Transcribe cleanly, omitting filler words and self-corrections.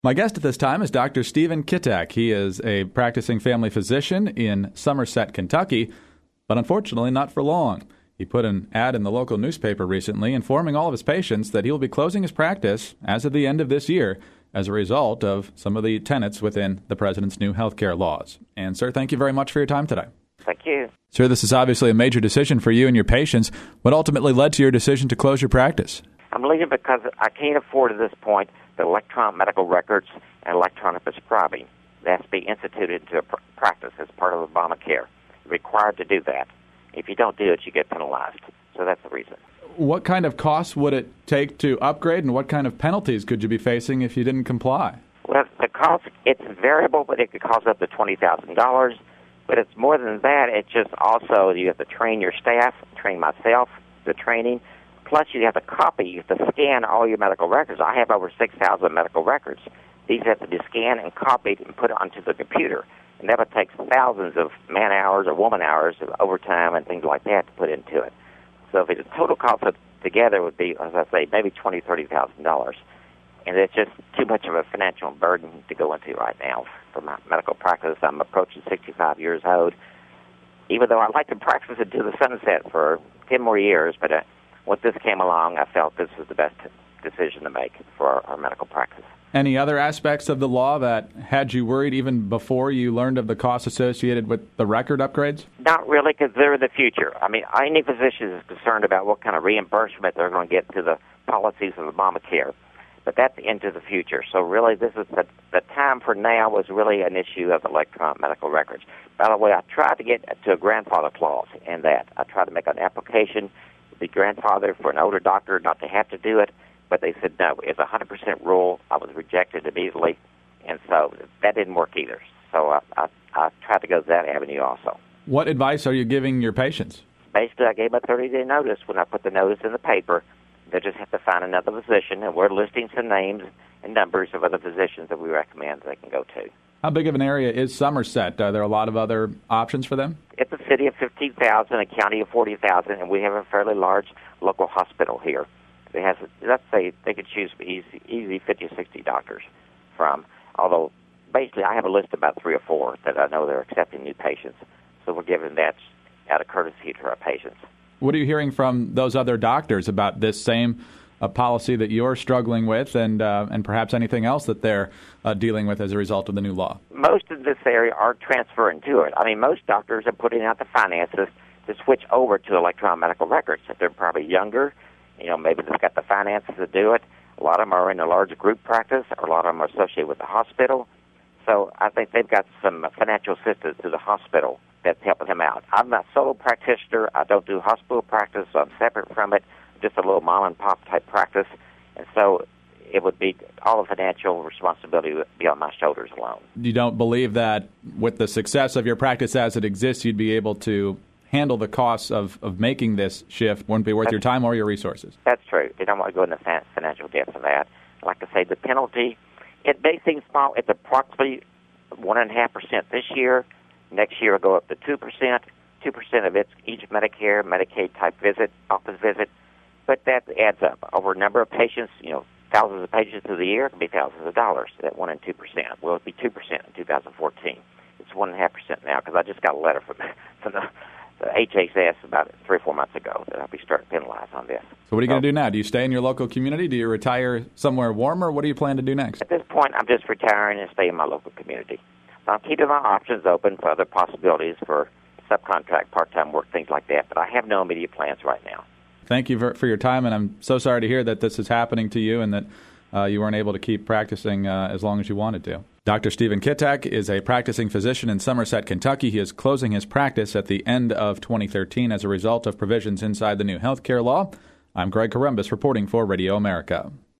My guest at this time is Dr. Stephen Kittak. He is a practicing family physician in Somerset, Kentucky, but unfortunately not for long. He put an ad in the local newspaper recently informing all of his patients that he will be closing his practice as of the end of this year as a result of some of the tenets within the president's new health care laws. And, sir, thank you very much for your time today. Thank you. Sir, this is obviously a major decision for you and your patients. What ultimately led to your decision to close your practice? I'm leaving because I can't afford at this point the electronic medical records and electronic prescribing. That has to be instituted into a practice as part of Obamacare. You're required to do that. If you don't do it, you get penalized. So that's the reason. What kind of costs would it take to upgrade, and what kind of penalties could you be facing if you didn't comply? Well, the cost, it's variable, but it could cost up to $20,000. But it's more than that. It's just also you have to train your staff, train myself, the training. Plus, you have to copy, you have to scan all your medical records. I have over 6,000 medical records. These have to be scanned and copied and put onto the computer. And that would take thousands of man-hours or woman-hours of overtime and things like that to put into it. So if the total cost of together would be, as I say, maybe $20,000, $30,000. And it's just too much of a financial burden to go into right now for my medical practice. I'm approaching 65 years old. Even though I'd like to practice into the sunset for 10 more years, but when this came along, I felt this was the best decision to make for our medical practice. Any other aspects of the law that had you worried even before you learned of the costs associated with the record upgrades? Not really, because they're the future. I mean, any physician is concerned about what kind of reimbursement they're going to get to the policies of Obamacare. But that's into the future. So really, this is the time for now was really an issue of electronic medical records. By the way, I tried to get to a grandfather clause in that. I tried to make an application to be grandfather for an older doctor not to have to do it, but they said no. It's a 100% rule. I was rejected immediately, and so that didn't work either. So I tried to go that avenue also. What advice are you giving your patients? Basically, I gave a 30-day notice when I put the notice in the paper. They just have to find another physician, and we're listing some names and numbers of other physicians that we recommend they can go to. How big of an area is Somerset? Are there a lot of other options for them? It's a city of 15,000, a county of 40,000, and we have a fairly large local hospital here. It has, let's say, they could choose easy 50 or 60 doctors from, although basically I have a list of about 3 or 4 that I know they're accepting new patients, so we're giving that out of courtesy to our patients. What are you hearing from those other doctors about this same policy that you're struggling with and perhaps anything else that they're dealing with as a result of the new law? Most of this area are transferring to it. I mean, most doctors are putting out the finances to switch over to electronic medical records. If they're probably younger, maybe they've got the finances to do it. A lot of them are in a large group practice, or a lot of them are associated with the hospital. So I think they've got some financial assistance to the hospital that's helping them out. I'm not a solo practitioner. I don't do hospital practice, so I'm separate from it, just a little mom-and-pop type practice. And so it would be all the financial responsibility would be on my shoulders alone. You don't believe that with the success of your practice as it exists, you'd be able to handle the costs of making this shift? Wouldn't be worth your time or your resources? That's true. They don't want to go into financial debt for that. Like I say, the penalty, it may seem small. It's approximately 1.5% this year. Next year, it'll go up to 2%. 2% of it's each Medicare, Medicaid type visit, office visit. But that adds up over a number of patients, thousands of patients through the year. It could be thousands of dollars, that 1% and 2%. Well, it'll be 2% in 2014. It's 1.5% now because I just got a letter from the HHS about 3 or 4 months ago that I'll be starting to penalize on this. So what are you going to do now? Do you stay in your local community? Do you retire somewhere warmer? What do you plan to do next? At this point, I'm just retiring and stay in my local community. I'm keeping my options open for other possibilities for subcontract, part-time work, things like that, but I have no immediate plans right now. Thank you for your time, and I'm so sorry to hear that this is happening to you and that you weren't able to keep practicing as long as you wanted to. Dr. Stephen Kittak is a practicing physician in Somerset, Kentucky. He is closing his practice at the end of 2013 as a result of provisions inside the new health care law. I'm Greg Columbus reporting for Radio America.